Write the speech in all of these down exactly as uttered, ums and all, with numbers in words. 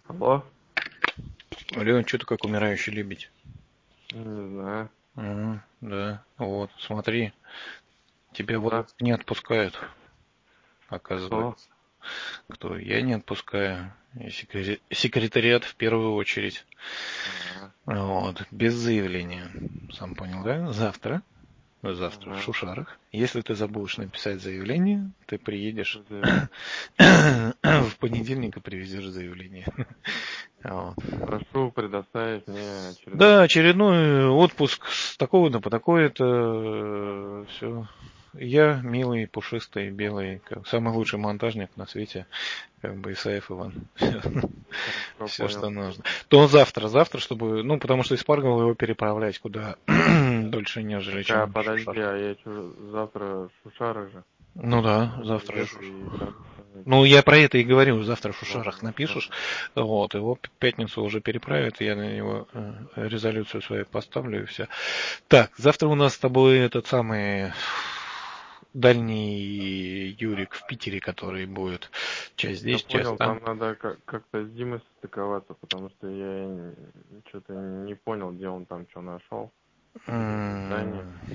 Алло? Алло, что ты как умирающий лебедь? Не знаю. Ага, да, вот, смотри, тебя вот Да. не отпускают, Кто? оказывается. Кто? Я не отпускаю. И секре- секретариат в первую очередь. Ага. Вот, без заявления. Сам понял, да? Завтра, завтра в Ага. Шушарах. Если ты забудешь написать заявление, ты приедешь Что заявление? в понедельник и привезешь заявление. Вот. Прошу предоставить мне очередной Да, отпуск. очередной отпуск с такого-то по такое-то. Все. Я милый, пушистый, белый, как самый лучший монтажник на свете, как бы Исаев Иван. Хорошо, Все, понял. что нужно. То завтра, завтра, чтобы, ну, потому что из Паргала его переправлять куда дольше, нежели Так, а чем в подожди, Шушар. а я что, завтра в Шушары же? Ну да, Я завтра же приеду Шушар. и сразу это. Ну, я про это и говорю. Завтра в Шушарах Ладно, напишешь. ладно. Вот, его в пятницу уже переправят, я на него э, резолюцию свою поставлю и все. Так, завтра у нас с тобой этот самый дальний Юрик в Питере, который будет часть Я здесь, часть понял, там. там надо как- как-то с Димой состыковаться, потому что я что-то не понял, где он там что нашел. Здание. М,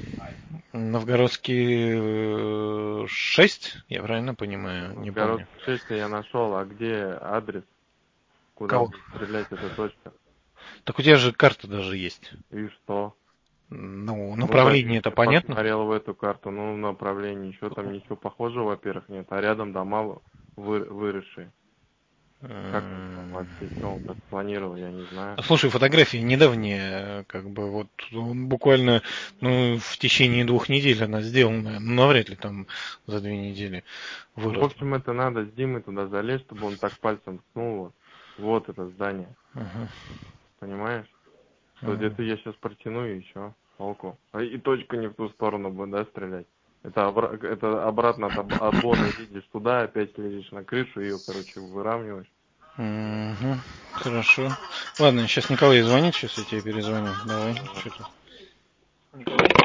Новгородский шесть, я правильно понимаю? Не помню. Новгородский шесть я нашел, а где адрес, куда Кого? будет стрелять эта точка? Так у тебя же карта даже есть. И что? Ну, Ну да, я направление это я понятно? посмотрел в эту карту, ну, направление, еще там ничего похожего, во-первых, нет, а рядом дома вы, выросшие. Как он там М, вообще, что он так планировал, я не знаю. Слушай, фотографии недавние, как бы вот он буквально, ну, в течение двух недель она сделана, ну, навряд ли там за две недели Ну, в выросла. общем, это надо с Димой туда залезть, чтобы он так пальцем ткнул, вот, вот это здание, Ага, понимаешь? Что ага. где-то я сейчас протяну и еще, толку. А и точка не в ту сторону будет, да, стрелять? Это, обра- это обратно от об- обода едешь туда, опять лезешь на крышу, ее, короче, выравниваешь. Мгм. Хорошо. Ладно, сейчас Николай звонит, сейчас я тебе перезвоню. Давай, Давай. что-то.